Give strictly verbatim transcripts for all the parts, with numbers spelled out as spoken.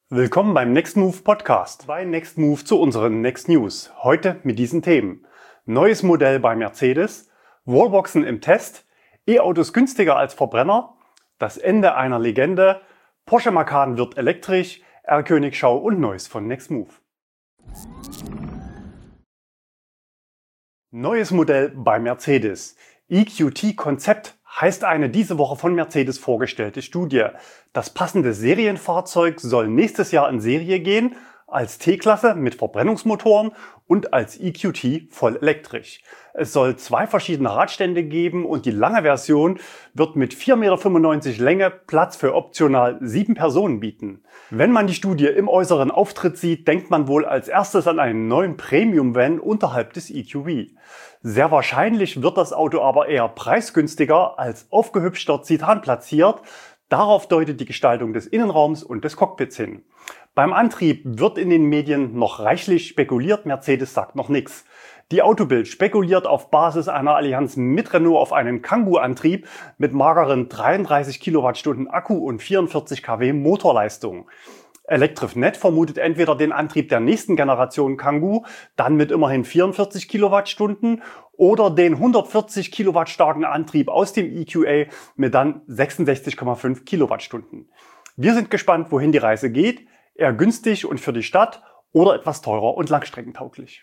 Willkommen beim Next Move Podcast. Bei Next Move zu unseren Next News. Heute mit diesen Themen. Neues Modell bei Mercedes, Wallboxen im Test, E-Autos günstiger als Verbrenner, das Ende einer Legende, Porsche Macan wird elektrisch, R-Königschau und Neues von Next Move. Neues Modell bei Mercedes. E Q T-Konzept heißt eine diese Woche von Mercedes vorgestellte Studie. Das passende Serienfahrzeug soll nächstes Jahr in Serie gehen, als T-Klasse mit Verbrennungsmotoren und als E Q T voll elektrisch. Es soll zwei verschiedene Radstände geben und die lange Version wird mit vier Komma fünfundneunzig Meter Länge Platz für optional sieben Personen bieten. Wenn man die Studie im äußeren Auftritt sieht, denkt man wohl als erstes an einen neuen Premium-Van unterhalb des E Q V. Sehr wahrscheinlich wird das Auto aber eher preisgünstiger als aufgehübschter Citan platziert. Darauf deutet die Gestaltung des Innenraums und des Cockpits hin. Beim Antrieb wird in den Medien noch reichlich spekuliert, Mercedes sagt noch nichts. Die Autobild spekuliert auf Basis einer Allianz mit Renault auf einen Kangoo-Antrieb mit mageren dreiunddreißig Kilowattstunden Akku und vierundvierzig Kilowatt Motorleistung. Electrifnet vermutet entweder den Antrieb der nächsten Generation Kangoo, dann mit immerhin vierundvierzig Kilowattstunden, oder den hundertvierzig Kilowatt starken Antrieb aus dem E Q A mit dann sechsundsechzig Komma fünf Kilowattstunden. Wir sind gespannt, wohin die Reise geht, eher günstig und für die Stadt oder etwas teurer und langstreckentauglich.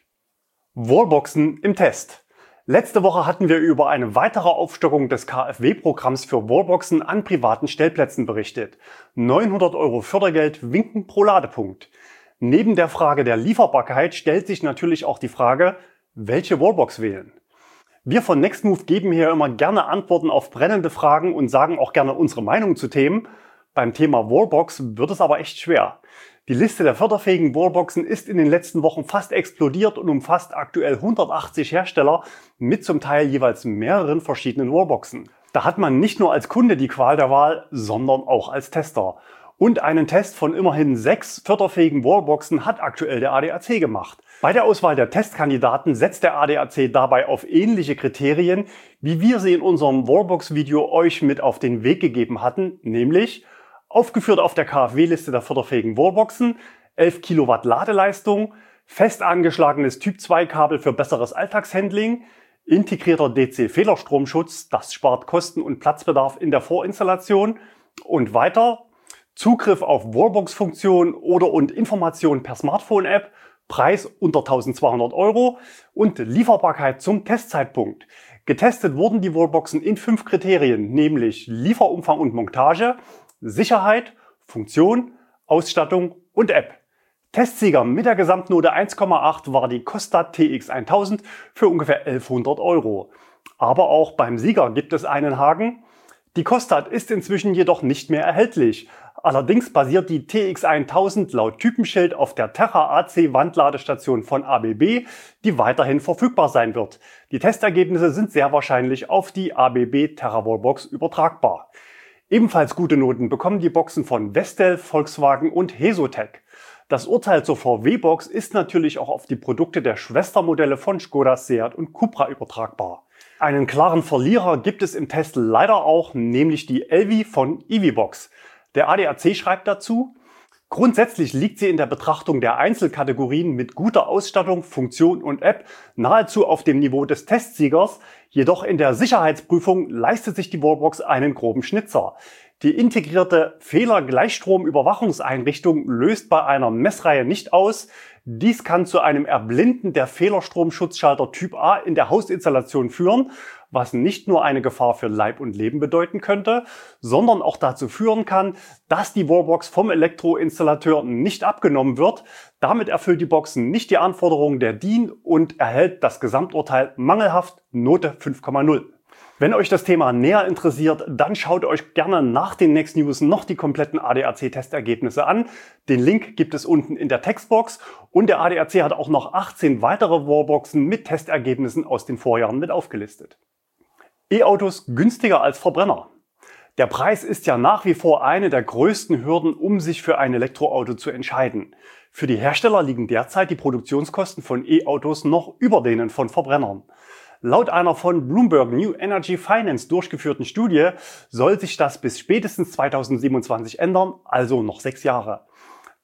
Wallboxen im Test. Letzte Woche hatten wir über eine weitere Aufstockung des K f W-Programms für Wallboxen an privaten Stellplätzen berichtet. neunhundert Euro Fördergeld winken pro Ladepunkt. Neben der Frage der Lieferbarkeit stellt sich natürlich auch die Frage, welche Wallbox wählen. Wir von Next Move geben hier immer gerne Antworten auf brennende Fragen und sagen auch gerne unsere Meinung zu Themen. Beim Thema Wallbox wird es aber echt schwer. Die Liste der förderfähigen Wallboxen ist in den letzten Wochen fast explodiert und umfasst aktuell hundertachtzig Hersteller mit zum Teil jeweils mehreren verschiedenen Wallboxen. Da hat man nicht nur als Kunde die Qual der Wahl, sondern auch als Tester. Und einen Test von immerhin sechs förderfähigen Wallboxen hat aktuell der A D A C gemacht. Bei der Auswahl der Testkandidaten setzt der A D A C dabei auf ähnliche Kriterien, wie wir sie in unserem Wallbox-Video euch mit auf den Weg gegeben hatten, nämlich aufgeführt auf der K f W-Liste der förderfähigen Wallboxen, elf Kilowatt Ladeleistung, fest angeschlagenes Typ zwei Kabel für besseres Alltagshandling, integrierter D C-Fehlerstromschutz, das spart Kosten und Platzbedarf in der Vorinstallation und weiter Zugriff auf Wallbox-Funktionen oder und Informationen per Smartphone-App, Preis unter eintausendzweihundert Euro und Lieferbarkeit zum Testzeitpunkt. Getestet wurden die Wallboxen in fünf Kriterien, nämlich Lieferumfang und Montage, Sicherheit, Funktion, Ausstattung und App. Testsieger mit der Gesamtnote eins Komma acht war die Costat T X tausend für ungefähr elfhundert Euro. Aber auch beim Sieger gibt es einen Haken. Die Costat ist inzwischen jedoch nicht mehr erhältlich. Allerdings basiert die T X tausend laut Typenschild auf der Terra A C Wandladestation von A B B, die weiterhin verfügbar sein wird. Die Testergebnisse sind sehr wahrscheinlich auf die A B B Terra Wallbox übertragbar. Ebenfalls gute Noten bekommen die Boxen von Vestel, Volkswagen und Hesotec. Das Urteil zur V W-Box ist natürlich auch auf die Produkte der Schwestermodelle von Skoda, Seat und Cupra übertragbar. Einen klaren Verlierer gibt es im Test leider auch, nämlich die L V von EVBox. Der A D A C schreibt dazu: Grundsätzlich liegt sie in der Betrachtung der Einzelkategorien mit guter Ausstattung, Funktion und App nahezu auf dem Niveau des Testsiegers, jedoch in der Sicherheitsprüfung leistet sich die Wallbox einen groben Schnitzer. Die integrierte Fehlergleichstromüberwachungseinrichtung löst bei einer Messreihe nicht aus. Dies kann zu einem Erblinden der Fehlerstromschutzschalter Typ A in der Hausinstallation führen, was nicht nur eine Gefahr für Leib und Leben bedeuten könnte, sondern auch dazu führen kann, dass die Wallbox vom Elektroinstallateur nicht abgenommen wird. Damit erfüllt die Box nicht die Anforderungen der D I N und erhält das Gesamturteil mangelhaft, Note fünf Komma null. Wenn euch das Thema näher interessiert, dann schaut euch gerne nach den Next News noch die kompletten A D A C-Testergebnisse an. Den Link gibt es unten in der Textbox und der A D A C hat auch noch achtzehn weitere Wallboxen mit Testergebnissen aus den Vorjahren mit aufgelistet. E-Autos günstiger als Verbrenner. Der Preis ist ja nach wie vor eine der größten Hürden, um sich für ein Elektroauto zu entscheiden. Für die Hersteller liegen derzeit die Produktionskosten von E-Autos noch über denen von Verbrennern. Laut einer von Bloomberg New Energy Finance durchgeführten Studie soll sich das bis spätestens zweitausendsiebenundzwanzig ändern, also noch sechs Jahre.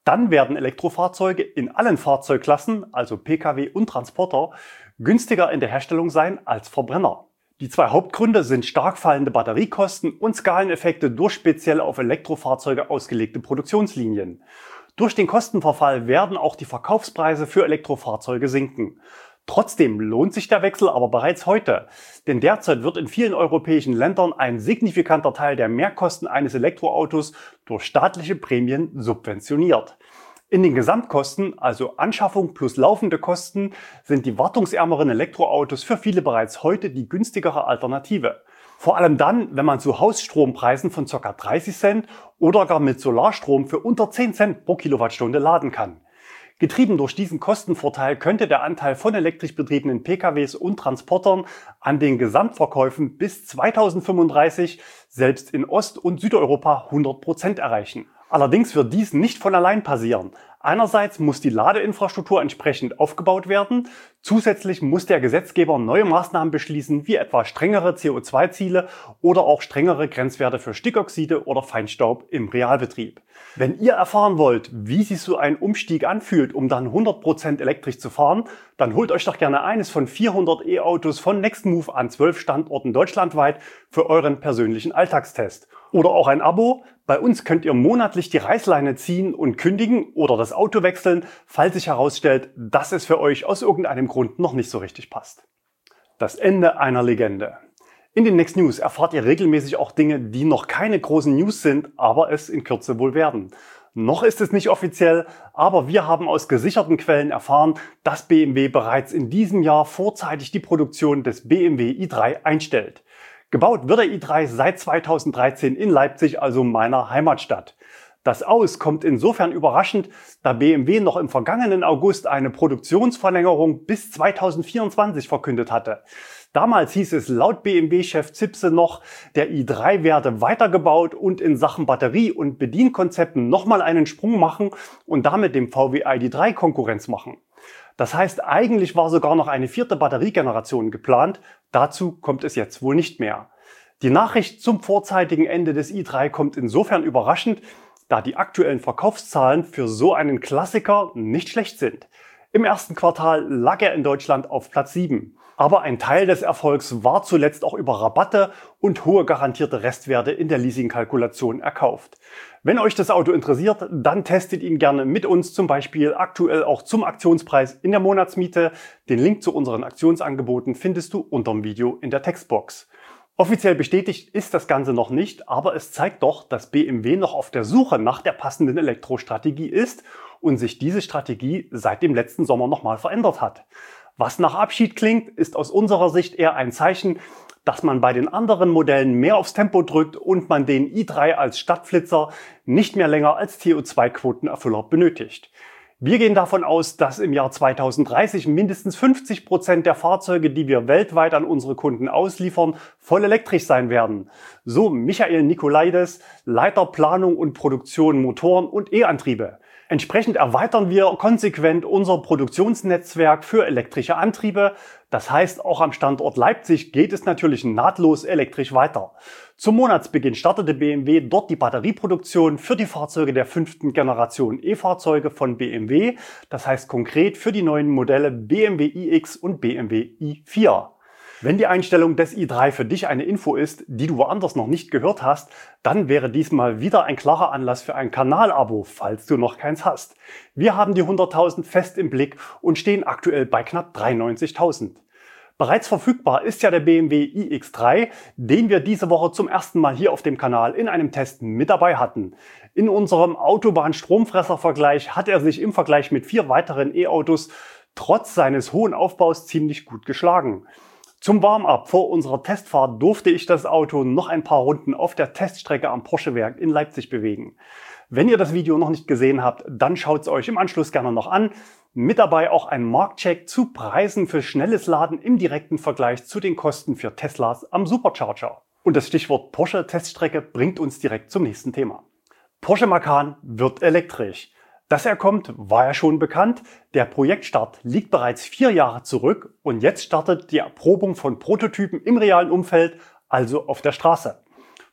Dann werden Elektrofahrzeuge in allen Fahrzeugklassen, also Pkw und Transporter, günstiger in der Herstellung sein als Verbrenner. Die zwei Hauptgründe sind stark fallende Batteriekosten und Skaleneffekte durch speziell auf Elektrofahrzeuge ausgelegte Produktionslinien. Durch den Kostenverfall werden auch die Verkaufspreise für Elektrofahrzeuge sinken. Trotzdem lohnt sich der Wechsel aber bereits heute, denn derzeit wird in vielen europäischen Ländern ein signifikanter Teil der Mehrkosten eines Elektroautos durch staatliche Prämien subventioniert. In den Gesamtkosten, also Anschaffung plus laufende Kosten, sind die wartungsärmeren Elektroautos für viele bereits heute die günstigere Alternative. Vor allem dann, wenn man zu Hausstrompreisen von ca. dreißig Cent oder gar mit Solarstrom für unter zehn Cent pro Kilowattstunde laden kann. Getrieben durch diesen Kostenvorteil könnte der Anteil von elektrisch betriebenen Pkws und Transportern an den Gesamtverkäufen bis zweitausendfünfunddreißig selbst in Ost- und Südeuropa hundert Prozent erreichen. Allerdings wird dies nicht von allein passieren. Einerseits muss die Ladeinfrastruktur entsprechend aufgebaut werden. Zusätzlich muss der Gesetzgeber neue Maßnahmen beschließen, wie etwa strengere C O zwei Ziele oder auch strengere Grenzwerte für Stickoxide oder Feinstaub im Realbetrieb. Wenn ihr erfahren wollt, wie sich so ein Umstieg anfühlt, um dann hundert Prozent elektrisch zu fahren, dann holt euch doch gerne eines von vierhundert E-Autos von Nextmove an zwölf Standorten deutschlandweit für euren persönlichen Alltagstest. Oder auch ein Abo. Bei uns könnt ihr monatlich die Reißleine ziehen und kündigen oder das Auto wechseln, falls sich herausstellt, dass es für euch aus irgendeinem Grund noch nicht so richtig passt. Das Ende einer Legende. In den Next News erfahrt ihr regelmäßig auch Dinge, die noch keine großen News sind, aber es in Kürze wohl werden. Noch ist es nicht offiziell, aber wir haben aus gesicherten Quellen erfahren, dass B M W bereits in diesem Jahr vorzeitig die Produktion des B M W i drei einstellt. Gebaut wird der i drei seit zweitausenddreizehn in Leipzig, also meiner Heimatstadt. Das Aus kommt insofern überraschend, da B M W noch im vergangenen August eine Produktionsverlängerung bis zweitausendvierundzwanzig verkündet hatte. Damals hieß es laut B M W-Chef Zipse noch, der i drei werde weitergebaut und in Sachen Batterie- und Bedienkonzepten nochmal einen Sprung machen und damit dem V W i D drei Konkurrenz machen. Das heißt, eigentlich war sogar noch eine vierte Batteriegeneration geplant. Dazu kommt es jetzt wohl nicht mehr. Die Nachricht zum vorzeitigen Ende des i drei kommt insofern überraschend, da die aktuellen Verkaufszahlen für so einen Klassiker nicht schlecht sind. Im ersten Quartal lag er in Deutschland auf Platz sieben. Aber ein Teil des Erfolgs war zuletzt auch über Rabatte und hohe garantierte Restwerte in der Leasingkalkulation erkauft. Wenn euch das Auto interessiert, dann testet ihn gerne mit uns, zum Beispiel aktuell auch zum Aktionspreis in der Monatsmiete. Den Link zu unseren Aktionsangeboten findest du unterm Video in der Textbox. Offiziell bestätigt ist das Ganze noch nicht, aber es zeigt doch, dass B M W noch auf der Suche nach der passenden Elektrostrategie ist und sich diese Strategie seit dem letzten Sommer nochmal verändert hat. Was nach Abschied klingt, ist aus unserer Sicht eher ein Zeichen, dass man bei den anderen Modellen mehr aufs Tempo drückt und man den i drei als Stadtflitzer nicht mehr länger als C O zwei Quotenerfüller benötigt. Wir gehen davon aus, dass im Jahr zweitausenddreißig mindestens fünfzig Prozent der Fahrzeuge, die wir weltweit an unsere Kunden ausliefern, voll elektrisch sein werden. So Michael Nikolaides, Leiter Planung und Produktion Motoren und E-Antriebe. Entsprechend erweitern wir konsequent unser Produktionsnetzwerk für elektrische Antriebe. Das heißt, auch am Standort Leipzig geht es natürlich nahtlos elektrisch weiter. Zum Monatsbeginn startete B M W dort die Batterieproduktion für die Fahrzeuge der fünften Generation E-Fahrzeuge von B M W. Das heißt konkret für die neuen Modelle B M W iX und B M W i vier. Wenn die Einstellung des i drei für dich eine Info ist, die du woanders noch nicht gehört hast, dann wäre diesmal wieder ein klarer Anlass für ein Kanalabo, falls du noch keins hast. Wir haben die hunderttausend fest im Blick und stehen aktuell bei knapp dreiundneunzigtausend. Bereits verfügbar ist ja der B M W i X drei, den wir diese Woche zum ersten Mal hier auf dem Kanal in einem Test mit dabei hatten. In unserem Autobahn-Stromfresser-Vergleich hat er sich im Vergleich mit vier weiteren E-Autos trotz seines hohen Aufbaus ziemlich gut geschlagen. Zum Warm-up vor unserer Testfahrt durfte ich das Auto noch ein paar Runden auf der Teststrecke am Porsche-Werk in Leipzig bewegen. Wenn ihr das Video noch nicht gesehen habt, dann schaut es euch im Anschluss gerne noch an. Mit dabei auch ein Marktcheck zu Preisen für schnelles Laden im direkten Vergleich zu den Kosten für Teslas am Supercharger. Und das Stichwort Porsche-Teststrecke bringt uns direkt zum nächsten Thema. Porsche Macan wird elektrisch. Dass er kommt, war ja schon bekannt. Der Projektstart liegt bereits vier Jahre zurück und jetzt startet die Erprobung von Prototypen im realen Umfeld, also auf der Straße.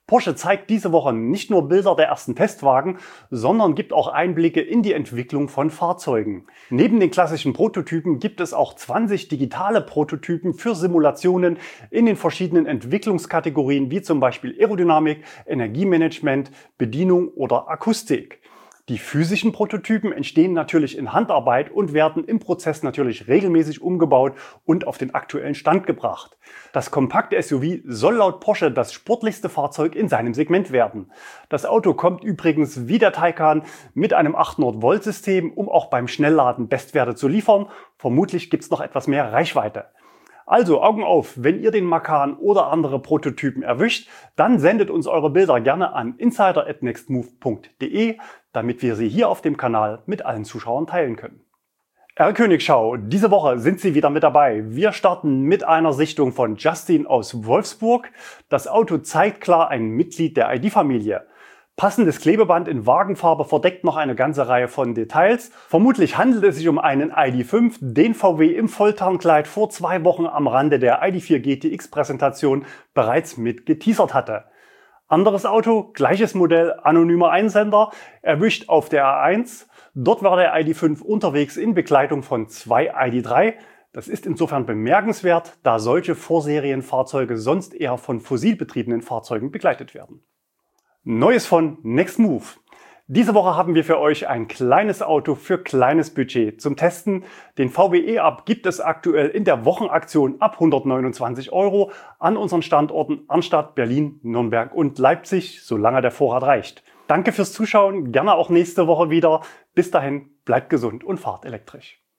Porsche zeigt diese Woche nicht nur Bilder der ersten Testwagen, sondern gibt auch Einblicke in die Entwicklung von Fahrzeugen. Neben den klassischen Prototypen gibt es auch zwanzig digitale Prototypen für Simulationen in den verschiedenen Entwicklungskategorien wie zum Beispiel Aerodynamik, Energiemanagement, Bedienung oder Akustik. Die physischen Prototypen entstehen natürlich in Handarbeit und werden im Prozess natürlich regelmäßig umgebaut und auf den aktuellen Stand gebracht. Das kompakte S U V soll laut Porsche das sportlichste Fahrzeug in seinem Segment werden. Das Auto kommt übrigens wie der Taycan mit einem achthundert Volt System, um auch beim Schnellladen Bestwerte zu liefern. Vermutlich gibt es noch etwas mehr Reichweite. Also Augen auf, wenn ihr den Macan oder andere Prototypen erwischt, dann sendet uns eure Bilder gerne an insider at nextmove punkt de, damit wir sie hier auf dem Kanal mit allen Zuschauern teilen können. R-Königschau, diese Woche sind sie wieder mit dabei. Wir starten mit einer Sichtung von Justin aus Wolfsburg. Das Auto zeigt klar ein Mitglied der I D-Familie. Passendes Klebeband in Wagenfarbe verdeckt noch eine ganze Reihe von Details. Vermutlich handelt es sich um einen I D fünf, den V W im Volltarnkleid vor zwei Wochen am Rande der I D vier G T X-Präsentation bereits mit geteasert hatte. Anderes Auto, gleiches Modell, anonymer Einsender, erwischt auf der A eins. Dort war der I D fünf unterwegs in Begleitung von zwei I D drei. Das ist insofern bemerkenswert, da solche Vorserienfahrzeuge sonst eher von fossilbetriebenen Fahrzeugen begleitet werden. Neues von Nextmove. Diese Woche haben wir für euch ein kleines Auto für kleines Budget zum Testen. Den V W E-Up gibt es aktuell in der Wochenaktion ab hundertneunundzwanzig Euro an unseren Standorten Arnstadt, Berlin, Nürnberg und Leipzig, solange der Vorrat reicht. Danke fürs Zuschauen, gerne auch nächste Woche wieder. Bis dahin, bleibt gesund und fahrt elektrisch.